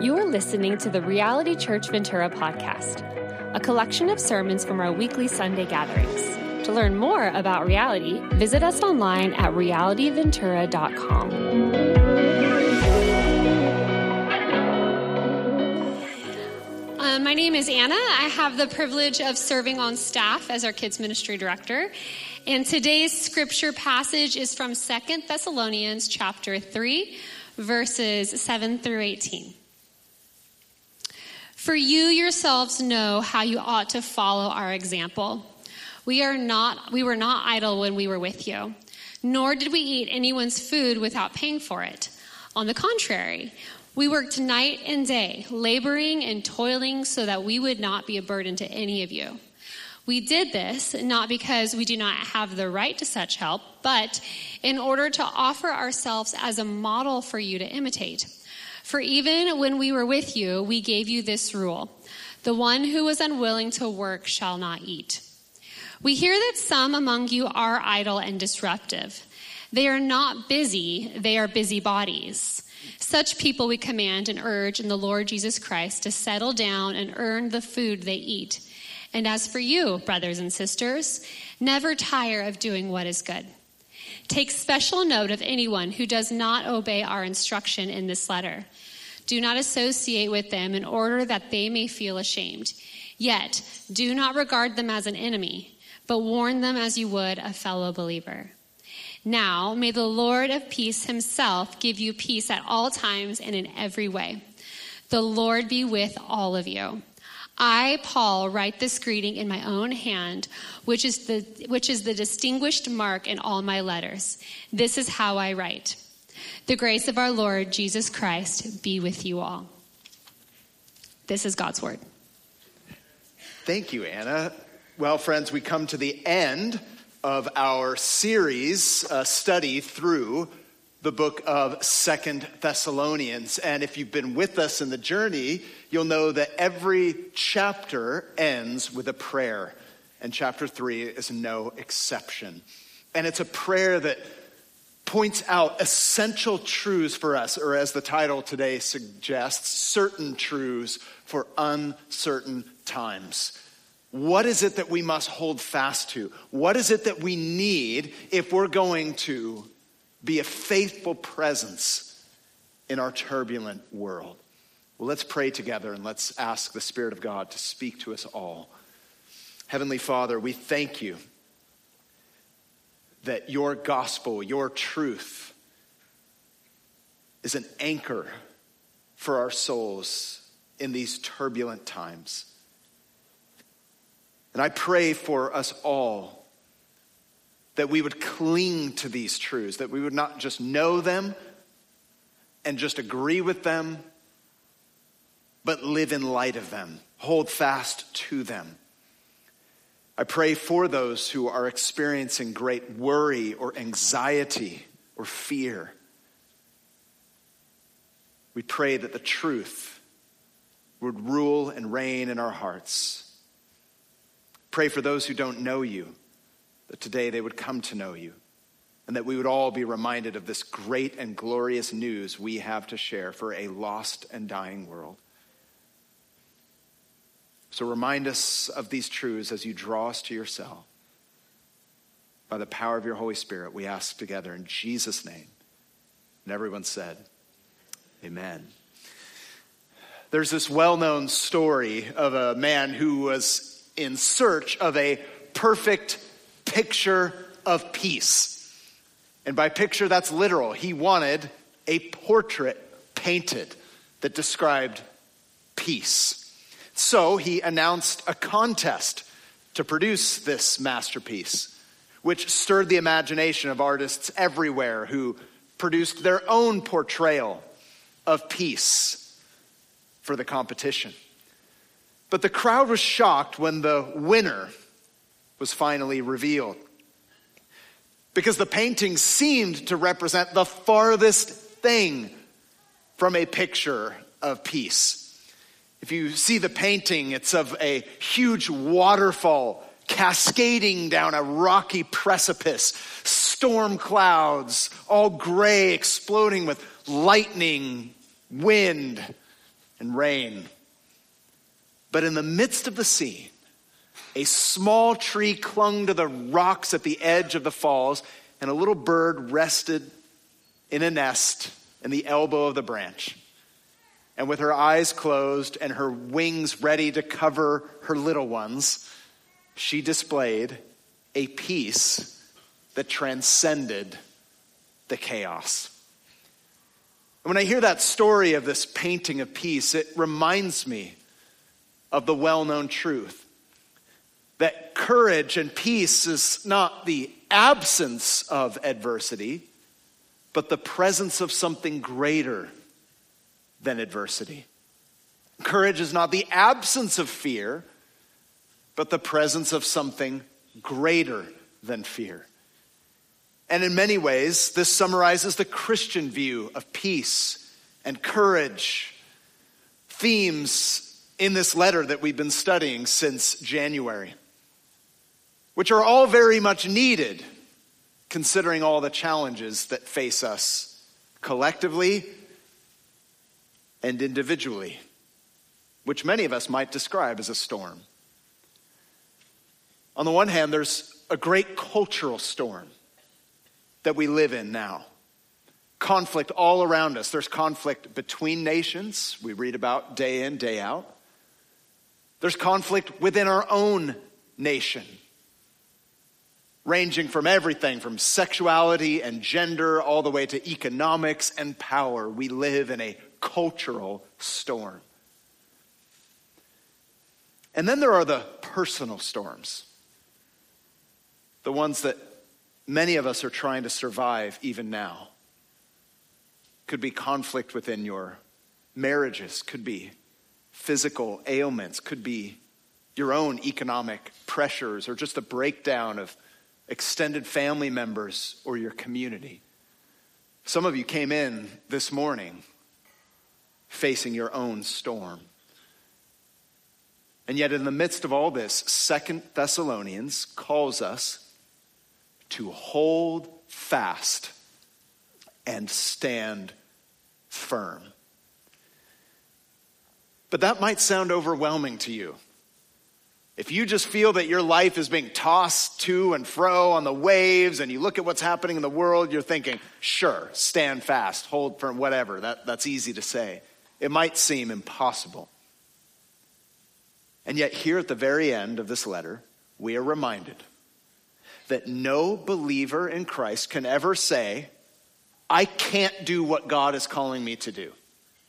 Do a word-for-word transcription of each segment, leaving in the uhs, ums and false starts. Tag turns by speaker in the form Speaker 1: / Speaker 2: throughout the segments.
Speaker 1: You are listening to the Reality Church Ventura podcast, a collection of sermons from our weekly Sunday gatherings. To learn more about Reality, visit us online at reality ventura dot com. Uh, my name is Anna. I have the privilege of serving on staff as our kids ministry director. And today's scripture passage is from Second Thessalonians chapter three, verses seven through eighteen. For you yourselves know how you ought to follow our example. We are not, we were not idle when we were with you, nor did we eat anyone's food without paying for it. On the contrary, we worked night and day, laboring and toiling so that we would not be a burden to any of you. We did this not because we do not have the right to such help, but in order to offer ourselves as a model for you to imitate. For even when we were with you, we gave you this rule: the one who is unwilling to work shall not eat. We hear that some among you are idle and disruptive. They are not busy, they are busybodies. Such people we command and urge in the Lord Jesus Christ to settle down and earn the food they eat. And as for you, brothers and sisters, never tire of doing what is good. Take special note of anyone who does not obey our instruction in this letter. Do not associate with them in order that they may feel ashamed. Yet, do not regard them as an enemy, but warn them as you would a fellow believer. Now, may the Lord of peace himself give you peace at all times and in every way. The Lord be with all of you. I, Paul, write this greeting in my own hand, which is the which is the distinguished mark in all my letters. This is how I write. The grace of our Lord Jesus Christ be with you all. This is God's word.
Speaker 2: Thank you, Anna. Well, friends, we come to the end of our series uh, study through the book of Second Thessalonians. And if you've been with us in the journey, you'll know that every chapter ends with a prayer. And chapter three is no exception. And it's a prayer that points out essential truths for us, or as the title today suggests, certain truths for uncertain times. What is it that we must hold fast to? What is it that we need if we're going to be a faithful presence in our turbulent world? Well, let's pray together and let's ask the Spirit of God to speak to us all. Heavenly Father, we thank you that your gospel, your truth, is an anchor for our souls in these turbulent times. And I pray for us all that we would cling to these truths, that we would not just know them and just agree with them, but live in light of them, hold fast to them. I pray for those who are experiencing great worry or anxiety or fear. We pray that the truth would rule and reign in our hearts. Pray for those who don't know you, that today they would come to know you, and that we would all be reminded of this great and glorious news we have to share for a lost and dying world. So remind us of these truths as you draw us to yourself. By the power of your Holy Spirit, we ask together in Jesus' name. And everyone said, amen. There's this well-known story of a man who was in search of a perfect picture of peace. And by picture, that's literal. He wanted a portrait painted that described peace. So he announced a contest to produce this masterpiece, which stirred the imagination of artists everywhere who produced their own portrayal of peace for the competition. But the crowd was shocked when the winner was finally revealed, because the painting seemed to represent the farthest thing from a picture of peace. If you see the painting, it's of a huge waterfall cascading down a rocky precipice, storm clouds, all gray, exploding with lightning, wind, and rain. But in the midst of the scene, a small tree clung to the rocks at the edge of the falls, and a little bird rested in a nest in the elbow of the branch. And with her eyes closed and her wings ready to cover her little ones, she displayed a peace that transcended the chaos. And when I hear that story of this painting of peace, it reminds me of the well-known truth that courage and peace is not the absence of adversity, but the presence of something greater than adversity. Courage is not the absence of fear, but the presence of something greater than fear. And in many ways, this summarizes the Christian view of peace and courage, themes in this letter that we've been studying since January, which are all very much needed considering all the challenges that face us collectively and individually, which many of us might describe as a storm. On the one hand, there's a great cultural storm that we live in now. Conflict all around us. There's conflict between nations, we read about day in, day out. There's conflict within our own nation, ranging from everything from sexuality and gender all the way to economics and power. We live in a cultural storm. And then there are the personal storms, the ones that many of us are trying to survive even now. Could be conflict within your marriages, could be physical ailments, could be your own economic pressures, or just a breakdown of extended family members or your community. Some of you came in this morning facing your own storm. And yet in the midst of all this, Second Thessalonians calls us to hold fast and stand firm. But that might sound overwhelming to you. If you just feel that your life is being tossed to and fro on the waves, and you look at what's happening in the world, you're thinking, sure, stand fast, hold firm, whatever. That, that's easy to say. It might seem impossible. And yet here at the very end of this letter, we are reminded that no believer in Christ can ever say, I can't do what God is calling me to do.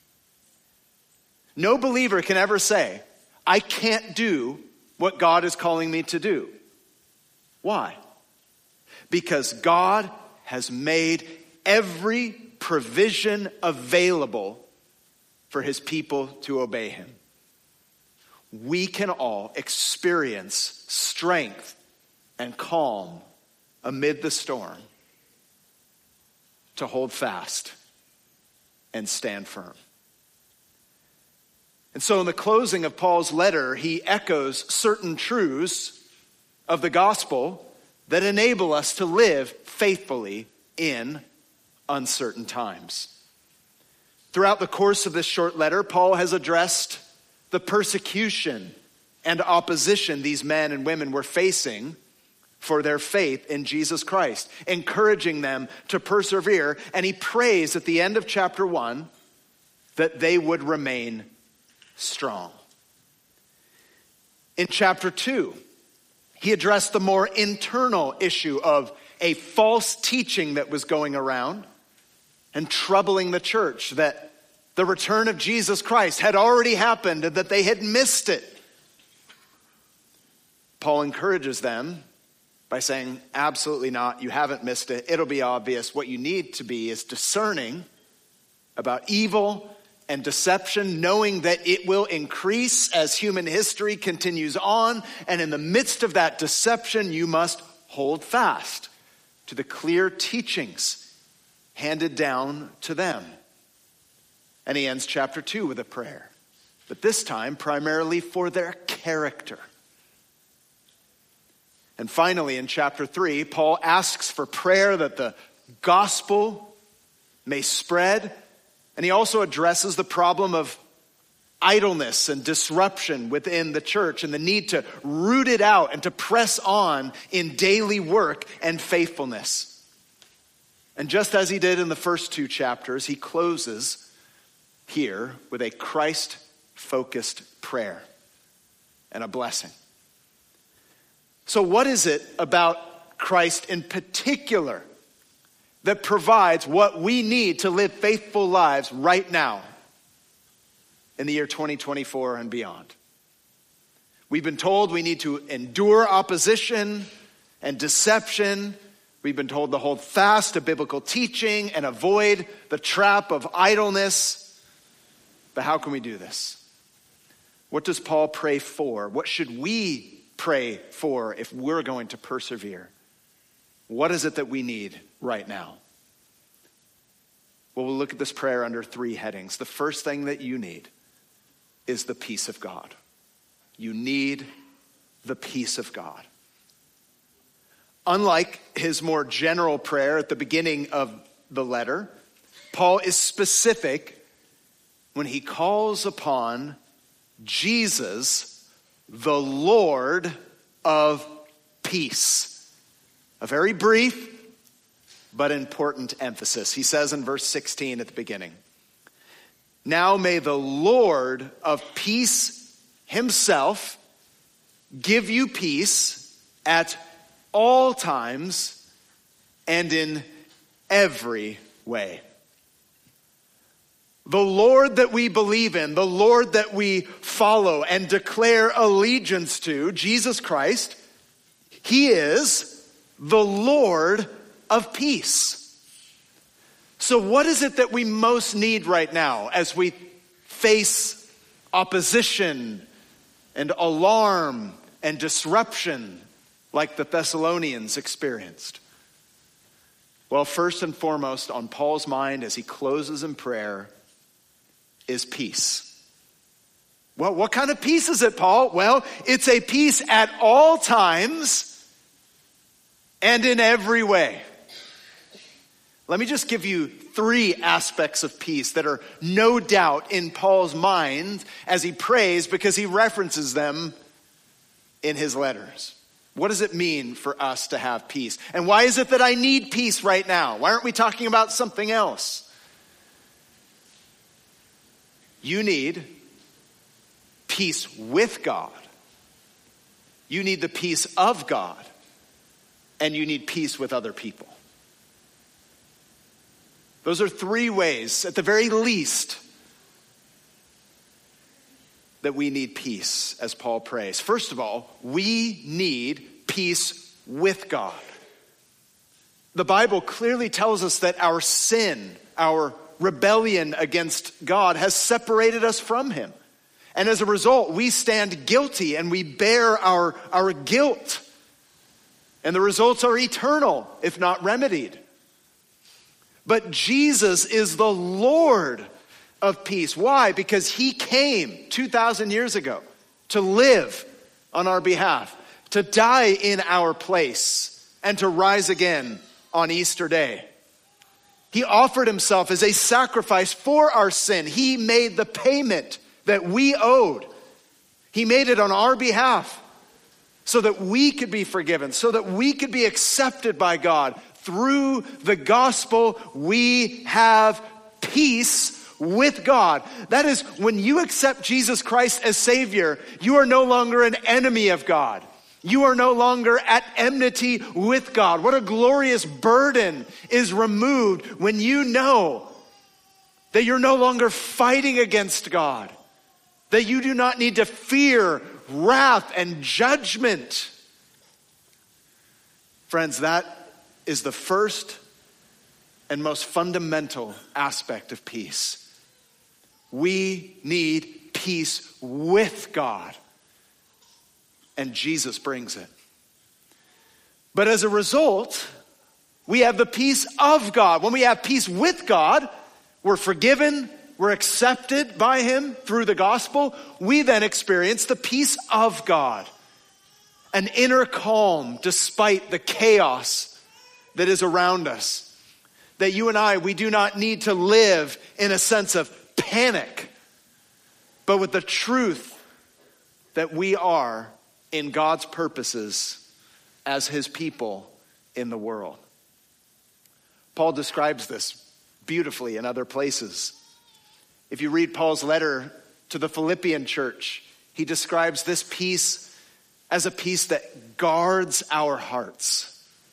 Speaker 2: No believer can ever say, I can't do what God is calling me to do. Why? Because God has made every provision available for his people to obey him. We can all experience strength and calm amid the storm to hold fast and stand firm. And so in the closing of Paul's letter, he echoes certain truths of the gospel that enable us to live faithfully in uncertain times. Throughout the course of this short letter, Paul has addressed the persecution and opposition these men and women were facing for their faith in Jesus Christ, encouraging them to persevere. And he prays at the end of chapter one that they would remain strong. In chapter two, he addressed the more internal issue of a false teaching that was going around and troubling the church, that the return of Jesus Christ had already happened and that they had missed it. Paul encourages them by saying, absolutely not, you haven't missed it. It'll be obvious. What you need to be is discerning about evil and deception, knowing that it will increase as human history continues on. And in the midst of that deception, you must hold fast to the clear teachings handed down to them. And he ends chapter two with a prayer, but this time primarily for their character. And finally, in chapter three, Paul asks for prayer that the gospel may spread. And he also addresses the problem of idleness and disruption within the church and the need to root it out and to press on in daily work and faithfulness. And just as he did in the first two chapters, he closes here with a Christ-focused prayer and a blessing. So what is it about Christ in particular that provides what we need to live faithful lives right now in the year twenty twenty-four and beyond? We've been told we need to endure opposition and deception. We've been told to hold fast to biblical teaching and avoid the trap of idleness. But how can we do this? What does Paul pray for? What should we pray for if we're going to persevere? What is it that we need right now? Well, we'll look at this prayer under three headings. The first thing that you need is the peace of God. You need the peace of God. Unlike his more general prayer at the beginning of the letter, Paul is specific when he calls upon Jesus, the Lord of peace. A very brief but important emphasis. He says in verse sixteen at the beginning, "Now may the Lord of peace himself give you peace at all times and in every way." The Lord that we believe in, the Lord that we follow and declare allegiance to, Jesus Christ, he is the Lord of peace. So what is it that we most need right now as we face opposition and alarm and disruption like the Thessalonians experienced? Well, first and foremost on Paul's mind as he closes in prayer is peace. Well, what kind of peace is it, Paul? Well, it's a peace at all times and in every way. Let me just give you three aspects of peace that are no doubt in Paul's mind as he prays, because he references them in his letters. What does it mean for us to have peace? And why is it that I need peace right now? Why aren't we talking about something else? You need peace with God. You need the peace of God. And you need peace with other people. Those are three ways, at the very least, that we need peace, as Paul prays. First of all, we need peace with God. The Bible clearly tells us that our sin, our rebellion against God has separated us from him. And as a result, we stand guilty and we bear our, our guilt. And the results are eternal, if not remedied. But Jesus is the Lord of peace. Why? Because he came two thousand years ago to live on our behalf, to die in our place, and to rise again on Easter Day. He offered himself as a sacrifice for our sin. He made the payment that we owed. He made it on our behalf so that we could be forgiven, so that we could be accepted by God. Through the gospel, we have peace with God. That is, when you accept Jesus Christ as Savior, you are no longer an enemy of God. You are no longer at enmity with God. What a glorious burden is removed when you know that you're no longer fighting against God, that you do not need to fear wrath and judgment. Friends, that is the first and most fundamental aspect of peace. We need peace with God. And Jesus brings it. But as a result, we have the peace of God. When we have peace with God, we're forgiven, we're accepted by him through the gospel. We then experience the peace of God. An inner calm despite the chaos that is around us. That you and I, we do not need to live in a sense of panic. but with the truth that we are in God's purposes as his people in the world. Paul describes this beautifully in other places. If you read Paul's letter to the Philippian church, he describes this peace as a peace that guards our hearts.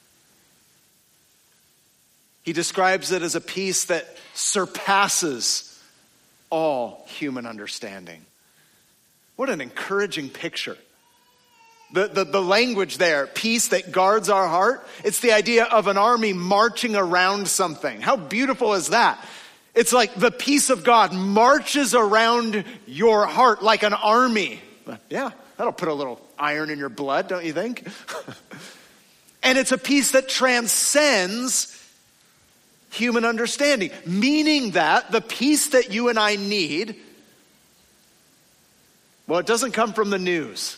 Speaker 2: He describes it as a peace that surpasses all human understanding. What an encouraging picture. The, the, the language there, peace that guards our heart, it's the idea of an army marching around something. How beautiful is that? It's like the peace of God marches around your heart like an army. Yeah, that'll put a little iron in your blood, don't you think? And it's a peace that transcends human understanding, meaning that the peace that you and I need, well, it doesn't come from the news.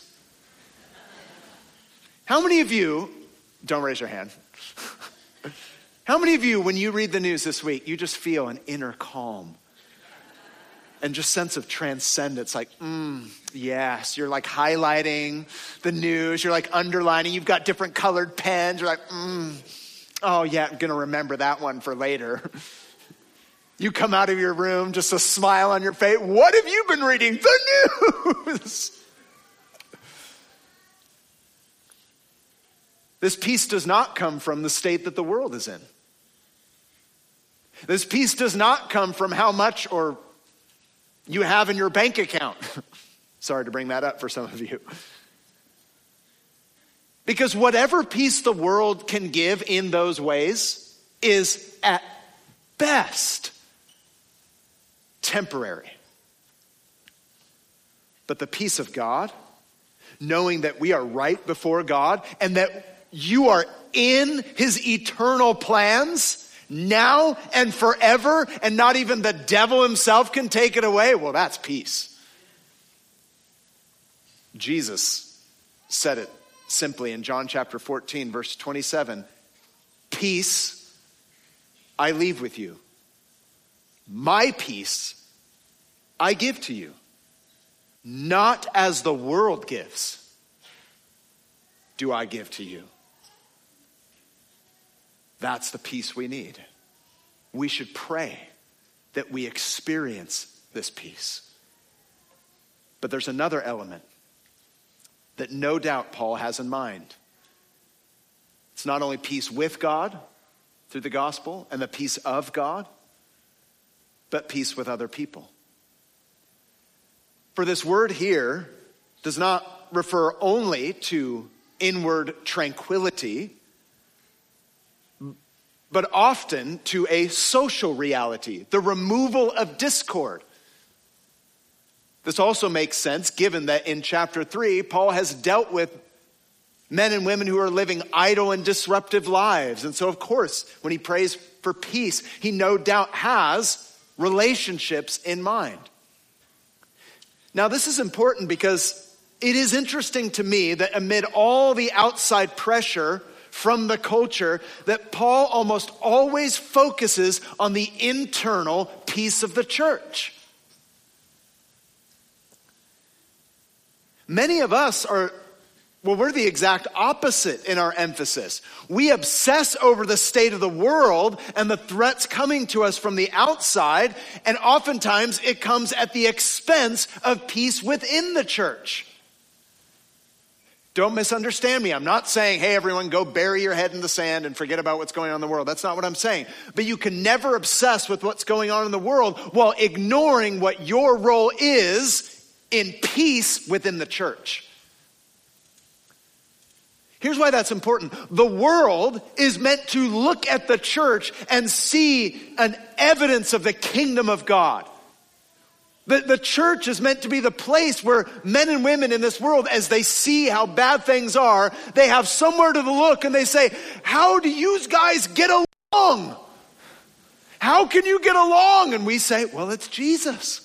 Speaker 2: How many of you, don't raise your hand. How many of you, when you read the news this week, you just feel an inner calm and just sense of transcendence? Like, mm, yes, you're like highlighting the news. You're like underlining. You've got different colored pens. You're like, mm, oh yeah, I'm going to remember that one for later. You come out of your room, just a smile on your face. What have you been reading? The news. This peace does not come from the state that the world is in. This peace does not come from how much or you have in your bank account. Sorry to bring that up for some of you. Because whatever peace the world can give in those ways is at best temporary. But the peace of God, knowing that we are right before God and that you are in his eternal plans now and forever, and not even the devil himself can take it away. Well, that's peace. Jesus said it simply in John chapter fourteen, verse twenty-seven. Peace I leave with you. My peace I give to you. Not as the world gives, do I give to you. That's the peace we need. We should pray that we experience this peace. But there's another element that no doubt Paul has in mind. It's not only peace with God through the gospel and the peace of God, but peace with other people. For this word here does not refer only to inward tranquility, but often to a social reality, the removal of discord. This also makes sense given that in chapter three, Paul has dealt with men and women who are living idle and disruptive lives. And so, of course, when he prays for peace, he no doubt has relationships in mind. Now, this is important because it is interesting to me that amid all the outside pressure from the culture, that Paul almost always focuses on the internal peace of the church. Many of us are, well, we're the exact opposite in our emphasis. We obsess over the state of the world and the threats coming to us from the outside, and oftentimes it comes at the expense of peace within the church. Don't misunderstand me. I'm not saying, hey, everyone, go bury your head in the sand and forget about what's going on in the world. That's not what I'm saying. But you can never obsess with what's going on in the world while ignoring what your role is in peace within the church. Here's why that's important. The world is meant to look at the church and see an evidence of the kingdom of God. The, the church is meant to be the place where men and women in this world, as they see how bad things are, they have somewhere to look and they say, how do you guys get along? How can you get along? And we say, well, it's Jesus.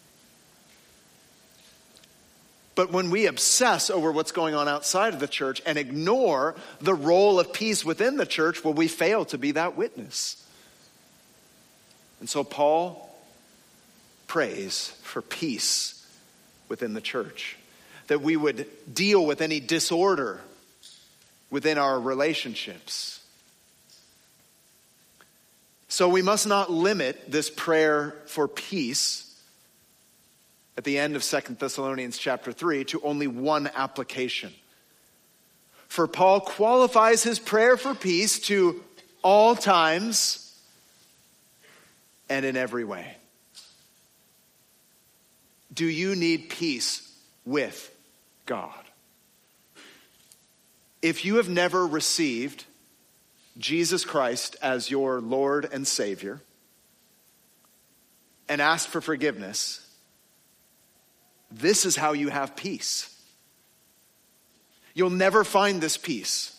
Speaker 2: But when we obsess over what's going on outside of the church and ignore the role of peace within the church, well, we fail to be that witness. And so Paul prays for peace within the church, that we would deal with any disorder within our relationships. So we must not limit this prayer for peace at the end of Second Thessalonians chapter three to only one application. For Paul qualifies his prayer for peace to all times and in every way. Do you need peace with God? If you have never received Jesus Christ as your Lord and Savior and asked for forgiveness, this is how you have peace. You'll never find this peace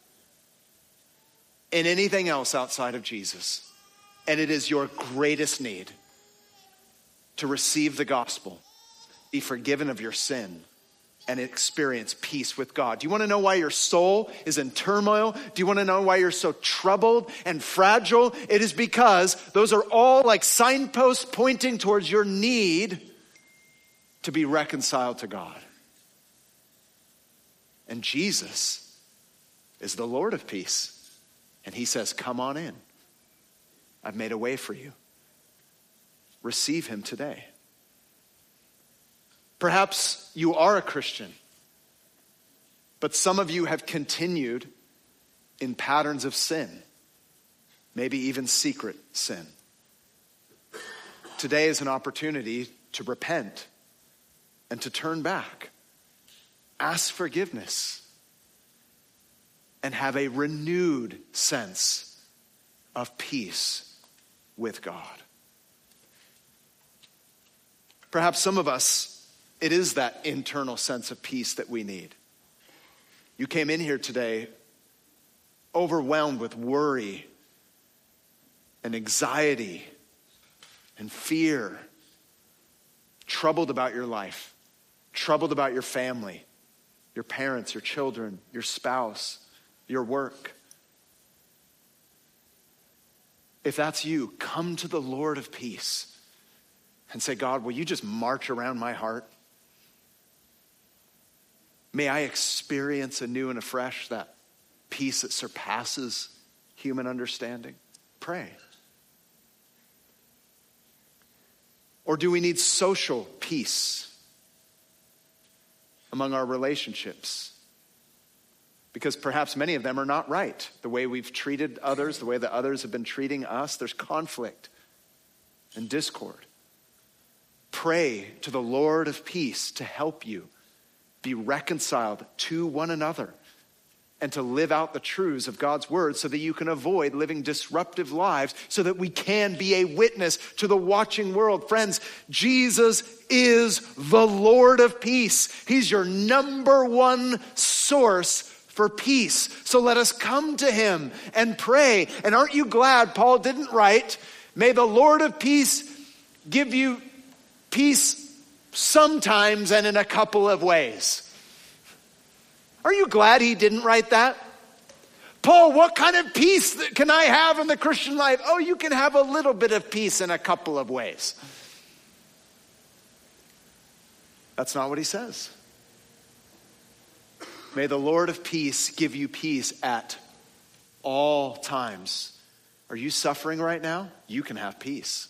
Speaker 2: in anything else outside of Jesus. And it is your greatest need to receive the gospel, be forgiven of your sin, and experience peace with God. Do you want to know why your soul is in turmoil? Do you want to know why you're so troubled and fragile? It is because those are all like signposts pointing towards your need to be reconciled to God. And Jesus is the Lord of peace. And he says, come on in. I've made a way for you. Receive him today. Perhaps you are a Christian, but some of you have continued in patterns of sin, maybe even secret sin. Today is an opportunity to repent and to turn back, ask forgiveness, and have a renewed sense of peace with God. Perhaps some of us, it is that internal sense of peace that we need. You came in here today overwhelmed with worry and anxiety and fear, troubled about your life, troubled about your family, your parents, your children, your spouse, your work. If that's you, come to the Lord of peace and say, God, will you just march around my heart? May I experience anew and afresh that peace that surpasses human understanding? Pray. Or do we need social peace among our relationships? Because perhaps many of them are not right. The way we've treated others, the way that others have been treating us, there's conflict and discord. Pray to the Lord of peace to help you be reconciled to one another and to live out the truths of God's word so that you can avoid living disruptive lives so that we can be a witness to the watching world. Friends, Jesus is the Lord of peace. He's your number one source for peace. So let us come to him and pray. And aren't you glad Paul didn't write, may the Lord of peace give you peace sometimes and in a couple of ways. Are you glad he didn't write that? Paul, what kind of peace can I have in the Christian life? Oh, you can have a little bit of peace in a couple of ways. That's not what he says. May the Lord of peace give you peace at all times. Are you suffering right now? You can have peace.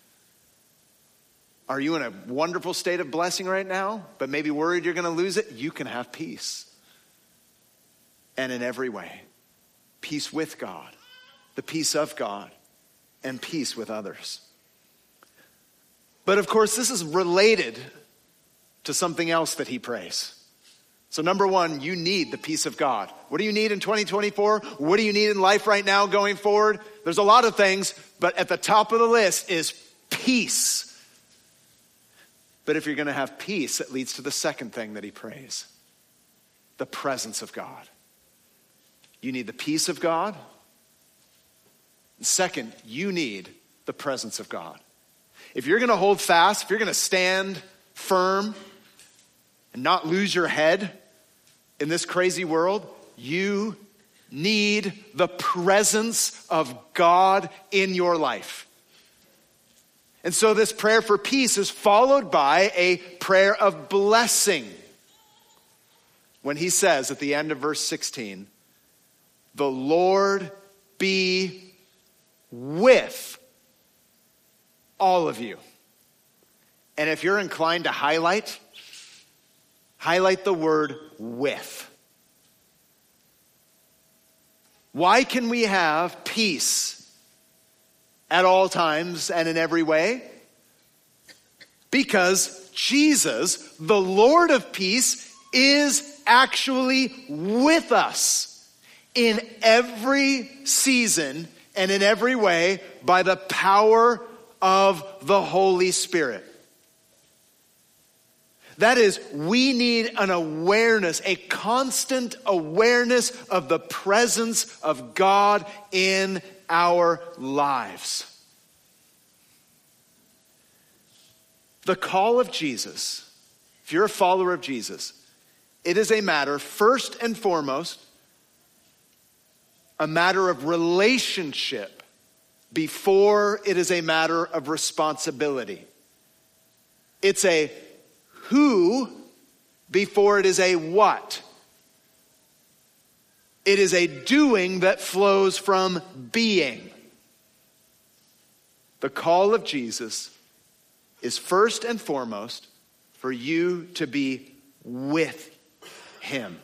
Speaker 2: Are you in a wonderful state of blessing right now, but maybe worried you're going to lose it? You can have peace. And in every way, peace with God, the peace of God, and peace with others. But of course, this is related to something else that he prays. So number one, you need the peace of God. What do you need in twenty twenty-four? What do you need in life right now going forward? There's a lot of things, but at the top of the list is peace. But if you're going to have peace, it leads to the second thing that he prays, the presence of God. You need the peace of God. And second, you need the presence of God. If you're going to hold fast, if you're going to stand firm and not lose your head in this crazy world, you need the presence of God in your life. And so this prayer for peace is followed by a prayer of blessing. When he says at the end of verse sixteen, the Lord be with all of you. And if you're inclined to highlight, highlight the word with. Why can we have peace at all times and in every way? Because Jesus, the Lord of peace, is actually with us in every season and in every way by the power of the Holy Spirit. That is, we need an awareness, a constant awareness of the presence of God in our lives. The call of Jesus, if you're a follower of Jesus, it is a matter, first and foremost, a matter of relationship before it is a matter of responsibility. It's a who before it is a what. It is a doing that flows from being. The call of Jesus is first and foremost for you to be with him.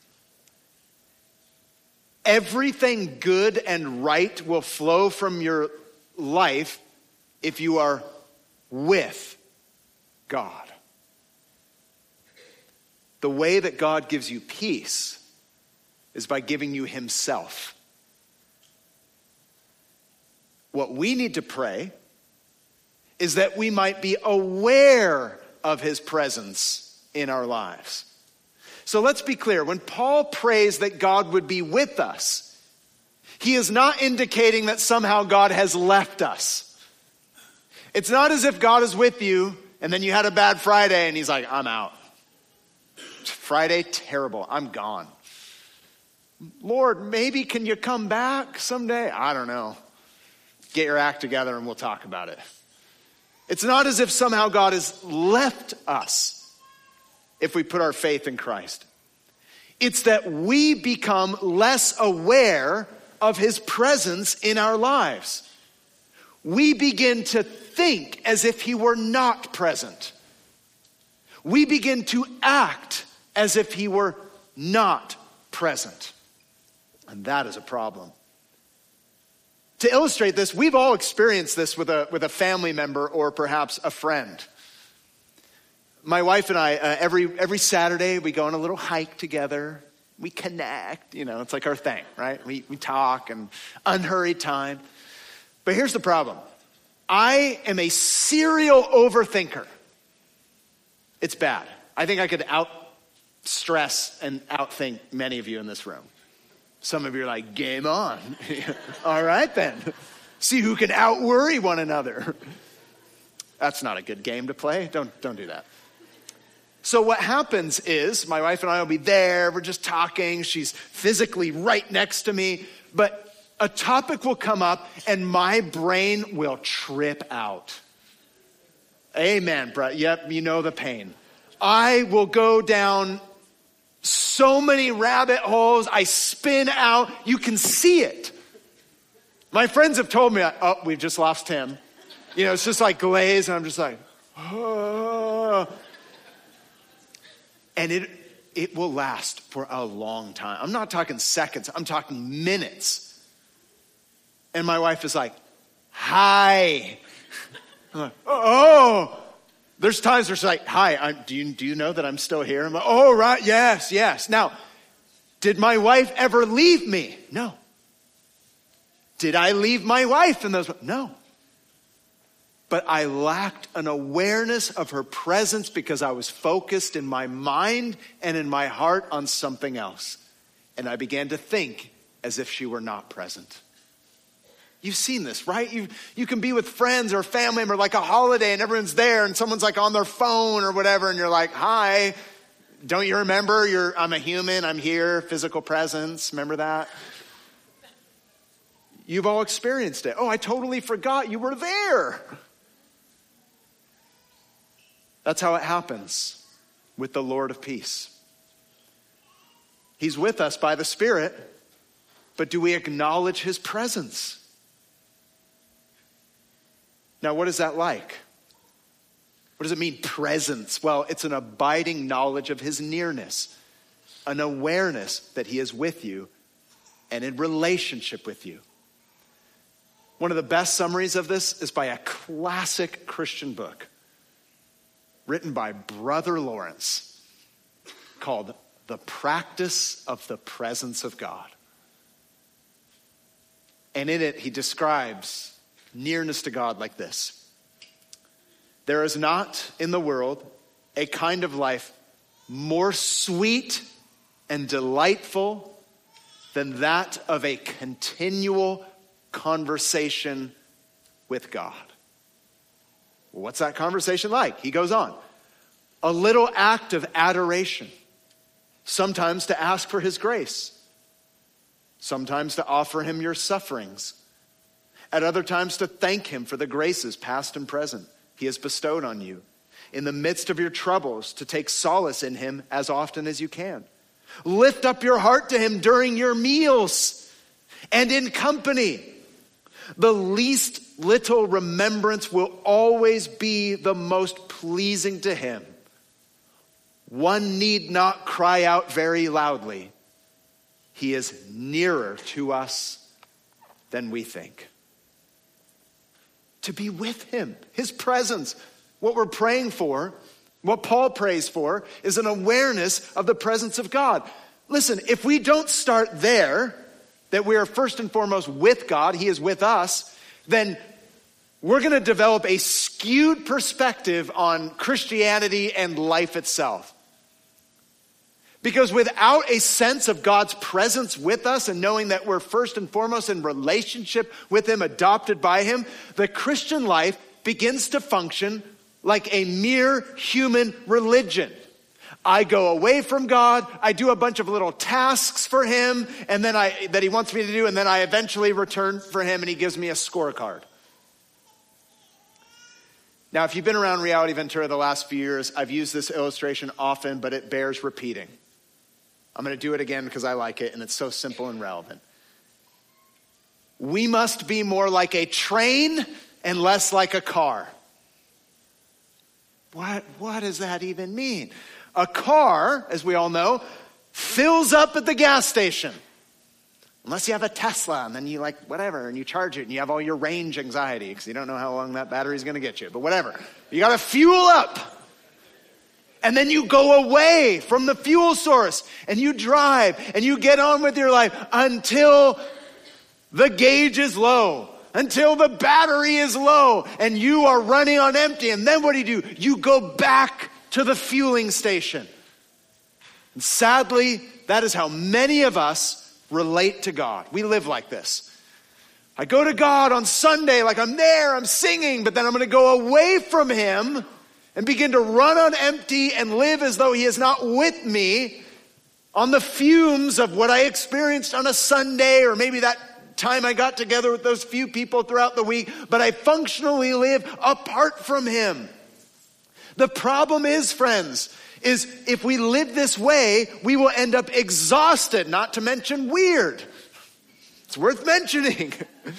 Speaker 2: Everything good and right will flow from your life if you are with God. The way that God gives you peace is by giving you himself. What we need to pray is that we might be aware of his presence in our lives. So let's be clear. When Paul prays that God would be with us, he is not indicating that somehow God has left us. It's not as if God is with you and then you had a bad Friday and he's like, I'm out. Friday, terrible. I'm gone. Lord, maybe can you come back someday? I don't know. Get your act together and we'll talk about it. It's not as if somehow God has left us if we put our faith in Christ. It's that we become less aware of his presence in our lives. We begin to think as if he were not present. We begin to act as if he were not present. And that is a problem. To illustrate this, we've all experienced this with a, with a family member or perhaps a friend. My wife and I, uh, every every Saturday, we go on a little hike together. We connect, you know, it's like our thing, right? We, we talk and unhurried time. But here's the problem. I am a serial overthinker. It's bad. I think I could out stress and outthink many of you in this room. Some of you are like, game on. All right then. See who can out-worry one another. That's not a good game to play. Don't, don't do that. So what happens is my wife and I will be there. We're just talking. She's physically right next to me. But a topic will come up and my brain will trip out. Amen, Brett. Yep, you know the pain. I will go down so many rabbit holes. I spin out. You can see it. My friends have told me, oh, we've just lost Tim. You know, it's just like glaze, and I'm just like, oh. And it it will last for a long time. I'm not talking seconds. I'm talking minutes. And my wife is like, hi. I'm like, oh. There's times where she's like, hi, I, do you do you know that I'm still here? I'm like, oh, right, yes, yes. Now, did my wife ever leave me? No. Did I leave my wife in those? No. But I lacked an awareness of her presence because I was focused in my mind and in my heart on something else. And I began to think as if she were not present. You've seen this, right? You you can be with friends or family or like a holiday and everyone's there and someone's like on their phone or whatever and you're like, hi, don't you remember? You're I'm a human, I'm here, physical presence, remember that? You've all experienced it. Oh, I totally forgot you were there. That's how it happens with the Lord of peace. He's with us by the Spirit, but do we acknowledge his presence? Now, what is that like? What does it mean, presence? Well, it's an abiding knowledge of his nearness, an awareness that he is with you and in relationship with you. One of the best summaries of this is by a classic Christian book written by Brother Lawrence called The Practice of the Presence of God. And in it, he describes nearness to God like this. There is not in the world a kind of life more sweet and delightful than that of a continual conversation with God. Well, what's that conversation like? He goes on. A little act of adoration, sometimes to ask for his grace, sometimes to offer him your sufferings, at other times to thank him for the graces past and present he has bestowed on you. In the midst of your troubles, to take solace in him as often as you can. Lift up your heart to him during your meals and in company. The least little remembrance will always be the most pleasing to him. One need not cry out very loudly. He is nearer to us than we think. To be with him, his presence. What we're praying for, what Paul prays for, is an awareness of the presence of God. Listen, if we don't start there, that we are first and foremost with God, he is with us, then we're going to develop a skewed perspective on Christianity and life itself. Because without a sense of God's presence with us and knowing that we're first and foremost in relationship with him, adopted by him, the Christian life begins to function like a mere human religion. I go away from God, I do a bunch of little tasks for him, and then I that he wants me to do, and then I eventually return for him and he gives me a scorecard. Now, if you've been around Reality Ventura the last few years, I've used this illustration often, but it bears repeating. I'm going to do it again because I like it and it's so simple and relevant. We must be more like a train and less like a car. What, what does that even mean? A car, as we all know, fills up at the gas station. Unless you have a Tesla and then you like whatever and you charge it and you have all your range anxiety because you don't know how long that battery is going to get you. But whatever. You got to fuel up. And then you go away from the fuel source and you drive and you get on with your life until the gauge is low, until the battery is low and you are running on empty. And then what do you do? You go back to the fueling station. And sadly, that is how many of us relate to God. We live like this. I go to God on Sunday like I'm there, I'm singing, but then I'm going to go away from him and begin to run on empty and live as though he is not with me on the fumes of what I experienced on a Sunday or maybe that time I got together with those few people throughout the week, but I functionally live apart from him. The problem is, friends, is if we live this way, we will end up exhausted, not to mention weird. It's worth mentioning.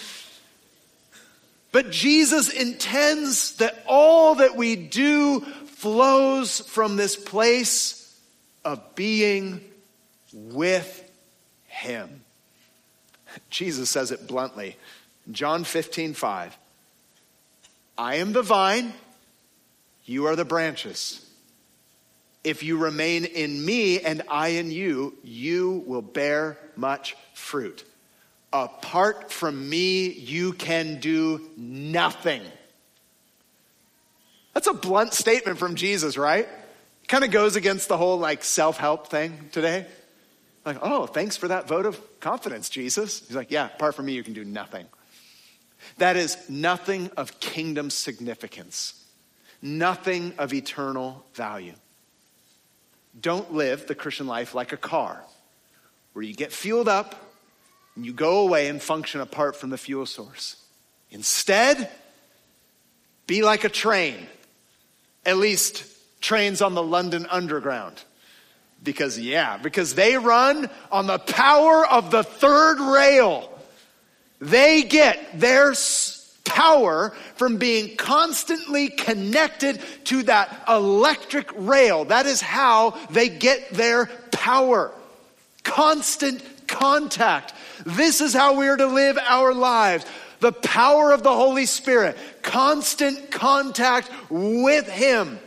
Speaker 2: But Jesus intends that all that we do flows from this place of being with him. Jesus says it bluntly. John fifteen five. I am the vine, you are the branches. If you remain in me and I in you, you will bear much fruit. Apart from me, you can do nothing. That's a blunt statement from Jesus, right? Kind of goes against the whole like self-help thing today. Like, oh, thanks for that vote of confidence, Jesus. He's like, yeah, apart from me, you can do nothing. That is nothing of kingdom significance. Nothing of eternal value. Don't live the Christian life like a car where you get fueled up and you go away and function apart from the fuel source. Instead, be like a train, at least trains on the London Underground. Because, yeah, because they run on the power of the third rail. They get their power from being constantly connected to that electric rail. That is how they get their power. Constant contact. This is how we are to live our lives. The power of the Holy Spirit. Constant contact with Him.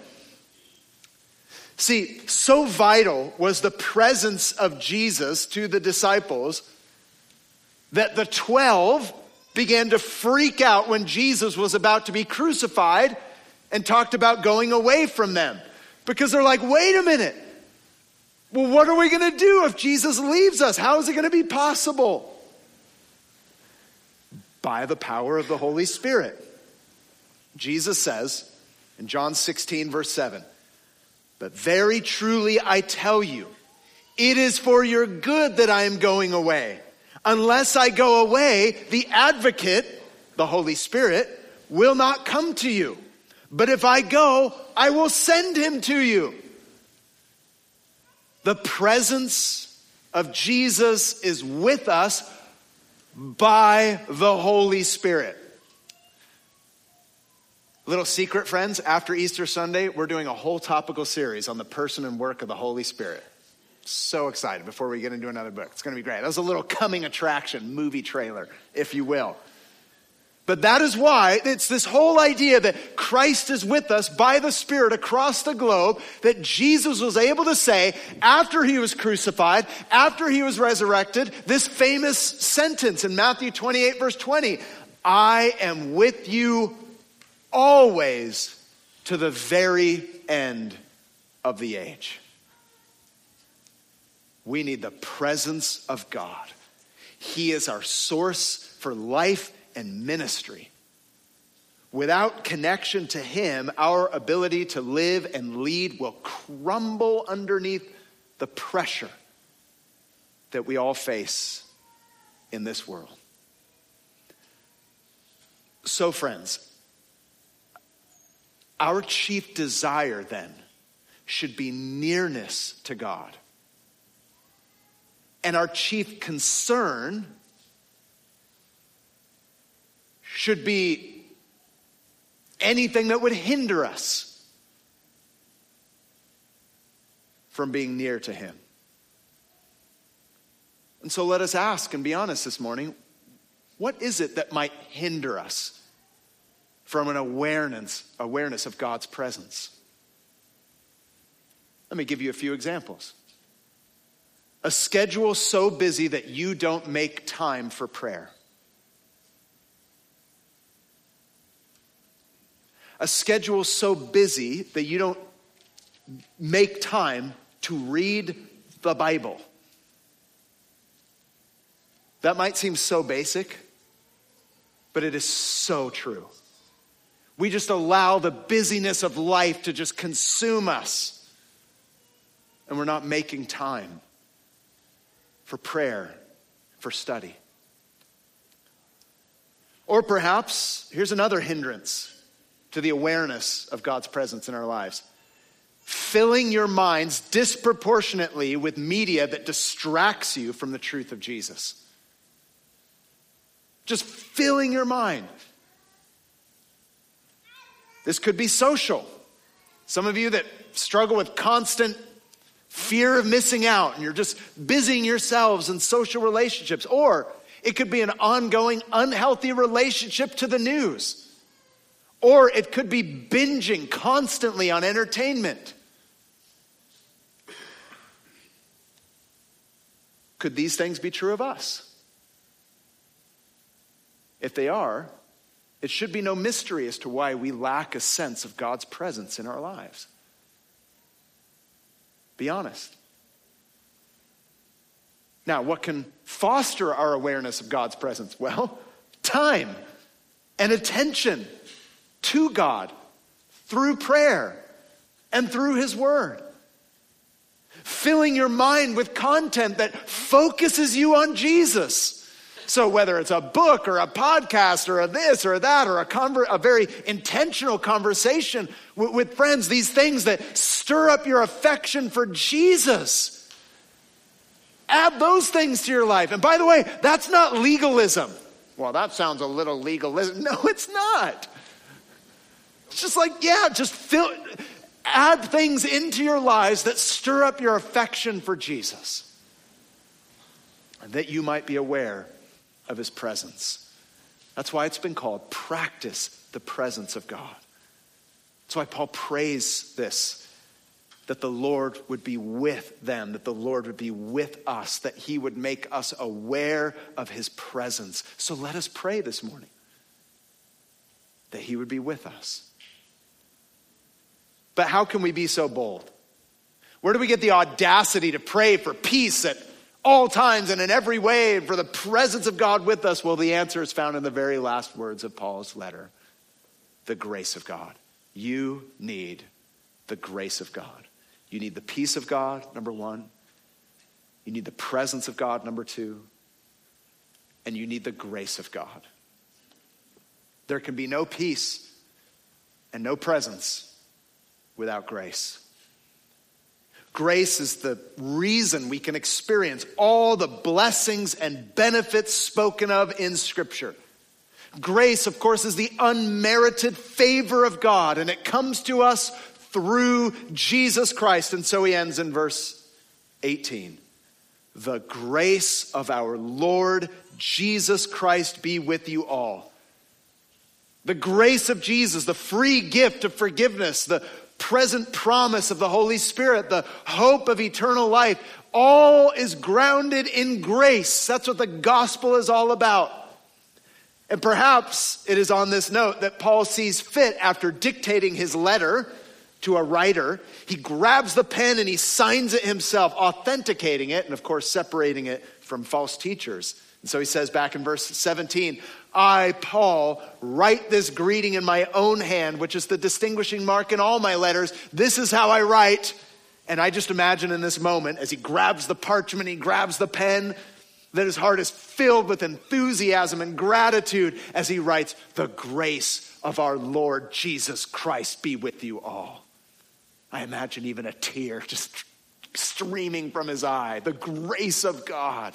Speaker 2: See, so vital was the presence of Jesus to the disciples that the twelve began to freak out when Jesus was about to be crucified and talked about going away from them. Because they're like, wait a minute. Well, what are we going to do if Jesus leaves us? How is it going to be possible? By the power of the Holy Spirit. Jesus says in John sixteen, verse seven, but very truly I tell you, it is for your good that I am going away. Unless I go away, the advocate, the Holy Spirit, will not come to you. But if I go, I will send him to you. The presence of Jesus is with us by the Holy Spirit. Little secret, friends, after Easter Sunday, we're doing a whole topical series on the person and work of the Holy Spirit. So excited before we get into another book. It's going to be great. That was a little coming attraction, movie trailer, if you will. But that is why it's this whole idea that Christ is with us by the Spirit across the globe, that Jesus was able to say after he was crucified, after he was resurrected, this famous sentence in Matthew twenty-eight, verse twenty, I am with you always to the very end of the age. We need the presence of God. He is our source for life and ministry. Without connection to him, our ability to live and lead will crumble underneath the pressure that we all face in this world. So, friends, our chief desire then should be nearness to God. And our chief concern should be anything that would hinder us from being near to him. And so let us ask and be honest this morning, what is it that might hinder us from an awareness, awareness of God's presence? Let me give you a few examples. A schedule so busy that you don't make time for prayer. A schedule so busy that you don't make time to read the Bible. That might seem so basic, but it is so true. We just allow the busyness of life to just consume us, and we're not making time for prayer, for study. Or perhaps, here's another hindrance to the awareness of God's presence in our lives. Filling your minds disproportionately with media that distracts you from the truth of Jesus. Just filling your mind. This could be social. Some of you that struggle with constant fear of missing out, and you're just busying yourselves in social relationships. Or it could be an ongoing unhealthy relationship to the news. Or it could be binging constantly on entertainment. Could these things be true of us? If they are, it should be no mystery as to why we lack a sense of God's presence in our lives. Be honest. Now, what can foster our awareness of God's presence? Well, time and attention to God through prayer and through his word. Filling your mind with content that focuses you on Jesus So whether it's a book or a podcast or a this or that or a, conver- a very intentional conversation w- with friends, these things that stir up your affection for Jesus, add those things to your life. And by the way, that's not legalism. Well, that sounds a little legalism. No, it's not. It's just like, yeah, just fill, add things into your lives that stir up your affection for Jesus, and that you might be aware of his presence. That's why it's been called practice the presence of God. That's why Paul prays this, that the Lord would be with them, that the Lord would be with us, that he would make us aware of his presence. So let us pray this morning that he would be with us. But how can we be so bold? Where do we get the audacity to pray for peace at all times and in every way, and for the presence of God with us? Well, the answer is found in the very last words of Paul's letter. The grace of God. You need the grace of God. You need the peace of God, number one. You need the presence of God, number two. And you need the grace of God. There can be no peace and no presence without grace. Grace is the reason we can experience all the blessings and benefits spoken of in Scripture. Grace, of course, is the unmerited favor of God, and it comes to us through Jesus Christ. And so he ends in verse eighteen. The grace of our Lord Jesus Christ be with you all. The grace of Jesus, the free gift of forgiveness, the present promise of the Holy Spirit, the hope of eternal life, all is grounded in grace. That's what the gospel is all about. And perhaps it is on this note that Paul sees fit, after dictating his letter to a writer, he grabs the pen and he signs it himself, authenticating it, and of course separating it from false teachers. And so he says back in verse seventeen, I, Paul, write this greeting in my own hand, which is the distinguishing mark in all my letters. This is how I write. And I just imagine in this moment, as he grabs the parchment, he grabs the pen, that his heart is filled with enthusiasm and gratitude as he writes, the grace of our Lord Jesus Christ be with you all. I imagine even a tear just streaming from his eye. The grace of God.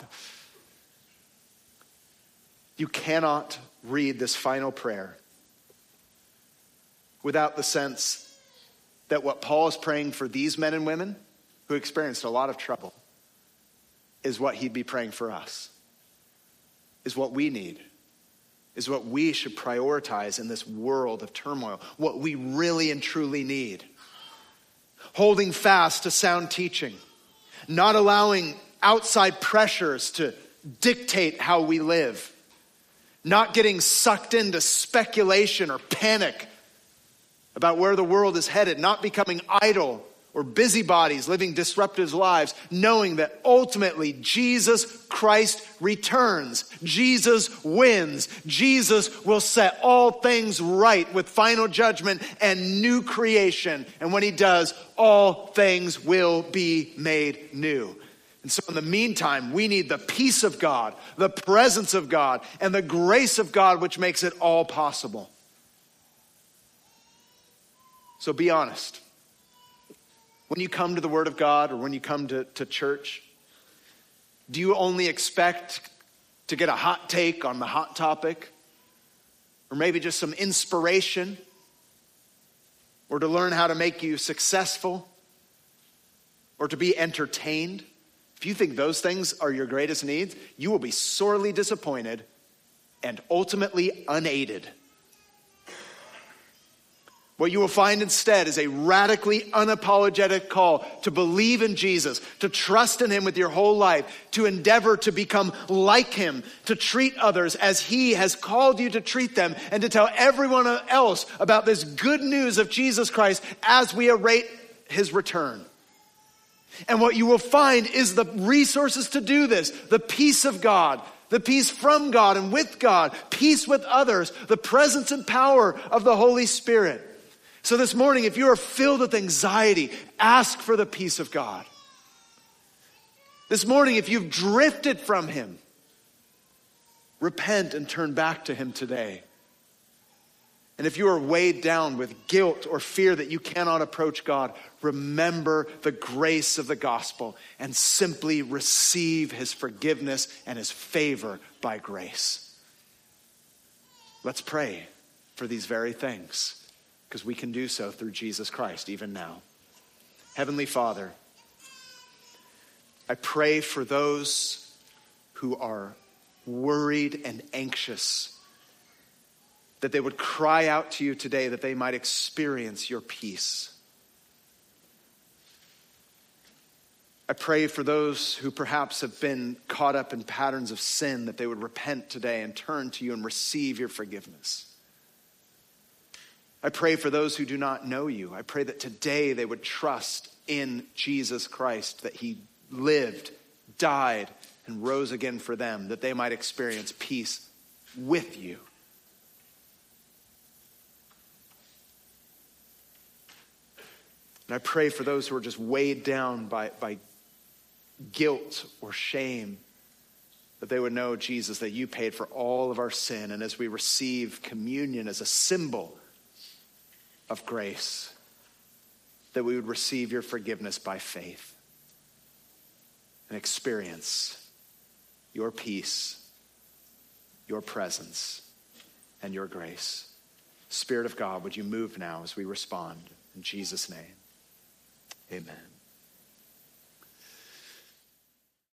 Speaker 2: You cannot read this final prayer without the sense that what Paul is praying for these men and women who experienced a lot of trouble is what he'd be praying for us, is what we need, is what we should prioritize in this world of turmoil, what we really and truly need. Holding fast to sound teaching, not allowing outside pressures to dictate how we live, not getting sucked into speculation or panic about where the world is headed, not becoming idle or busybodies living disruptive lives, knowing that ultimately Jesus Christ returns. Jesus wins. Jesus will set all things right with final judgment and new creation. And when he does, all things will be made new. And so in the meantime, we need the peace of God, the presence of God, and the grace of God, which makes it all possible. So be honest. When you come to the Word of God, or when you come to, to church, do you only expect to get a hot take on the hot topic? Or maybe just some inspiration? Or to learn how to make you successful? Or to be entertained? If you think those things are your greatest needs, you will be sorely disappointed and ultimately unaided. What you will find instead is a radically unapologetic call to believe in Jesus, to trust in him with your whole life, to endeavor to become like him, to treat others as he has called you to treat them, and to tell everyone else about this good news of Jesus Christ as we await his return. And what you will find is the resources to do this, the peace of God, the peace from God and with God, peace with others, the presence and power of the Holy Spirit. So this morning, if you are filled with anxiety, ask for the peace of God. This morning, if you've drifted from him, Repent and turn back to him today. And if you are weighed down with guilt or fear that you cannot approach God, remember the grace of the gospel and simply receive his forgiveness and his favor by grace. Let's pray for these very things, because we can do so through Jesus Christ even now. Heavenly Father, I pray for those who are worried and anxious, that they would cry out to you today, that they might experience your peace. I pray for those who perhaps have been caught up in patterns of sin, that they would repent today and turn to you and receive your forgiveness. I pray for those who do not know you. I pray that today they would trust in Jesus Christ, that he lived, died, and rose again for them, that they might experience peace with you. And I pray for those who are just weighed down by, by guilt or shame, that they would know, Jesus, that you paid for all of our sin. And as we receive communion as a symbol of grace, that we would receive your forgiveness by faith and experience your peace, your presence, and your grace. Spirit of God, would you move now as we respond? In Jesus' name, amen.